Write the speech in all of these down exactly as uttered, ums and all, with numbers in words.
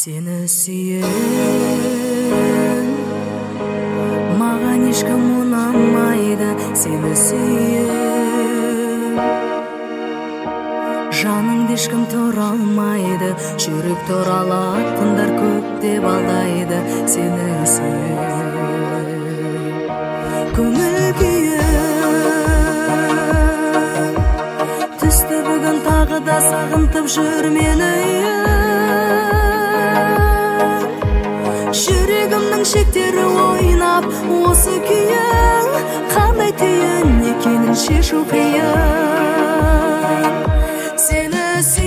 Seni süyen mağan ешкім ұнамайды. Seni süyen жаныңды ешкім тұра алмайды. Жүрек туралатындар көп деп алдайды. Seni süyen көңіл күйің түсті бүгін тағы да сағынтып жүр мені. Жүрегімнің шектері ойнап, осы күйің қандай түйін екенін шешу қиын. Сені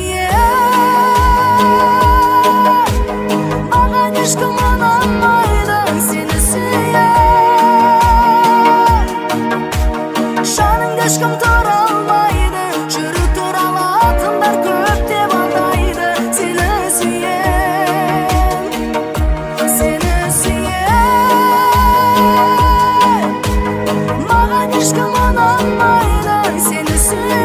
сүйем маған ешкім ұнамайды. Сені сүйем жаныңды ешкім тұра алмайды. Жүрек туралатындар көп деп алдайды. Сені ешкім ұнамайды. Сені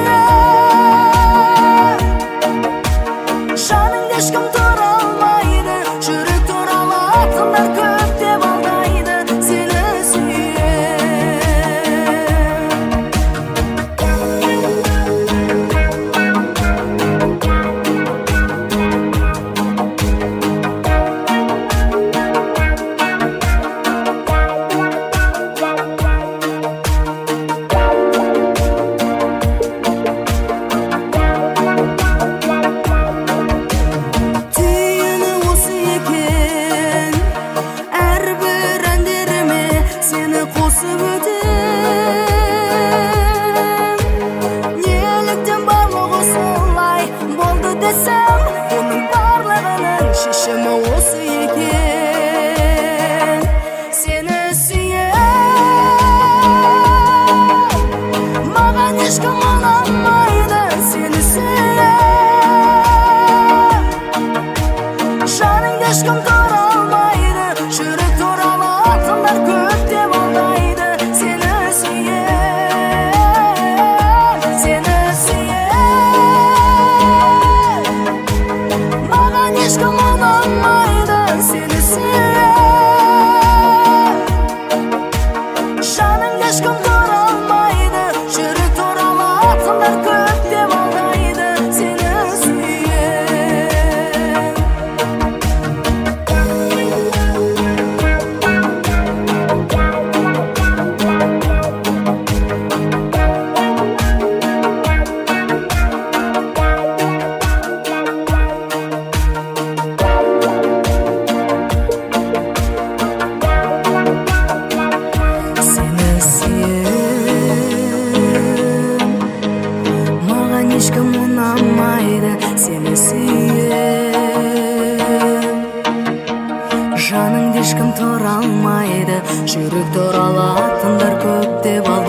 сүйем жаныңды ешкім тұра алмайды. Жүрек туралатындар көп деп алдайды. Сені қосып өтем. Неліктен барлығы солай болды десем, оның барлығының шешімі осы екен. Сені сүйем маған ешкім ұнамайды. Сені сүйем жаныңды ешкім тұра алмайды. Жүрек туралатындар көп деп алдайды. Сені сүйем, сені сүйем маған ешкім ұнамайды. Сені сүйем жаныңды ешкім тұра алмайды. Жүрек туралатындар көп деп алдайды. Сені сүйем. Ешкім ұнамайды. Сені сүйем жаныңды ешкім тұра алмайды. Жүрек туралатындар көп деп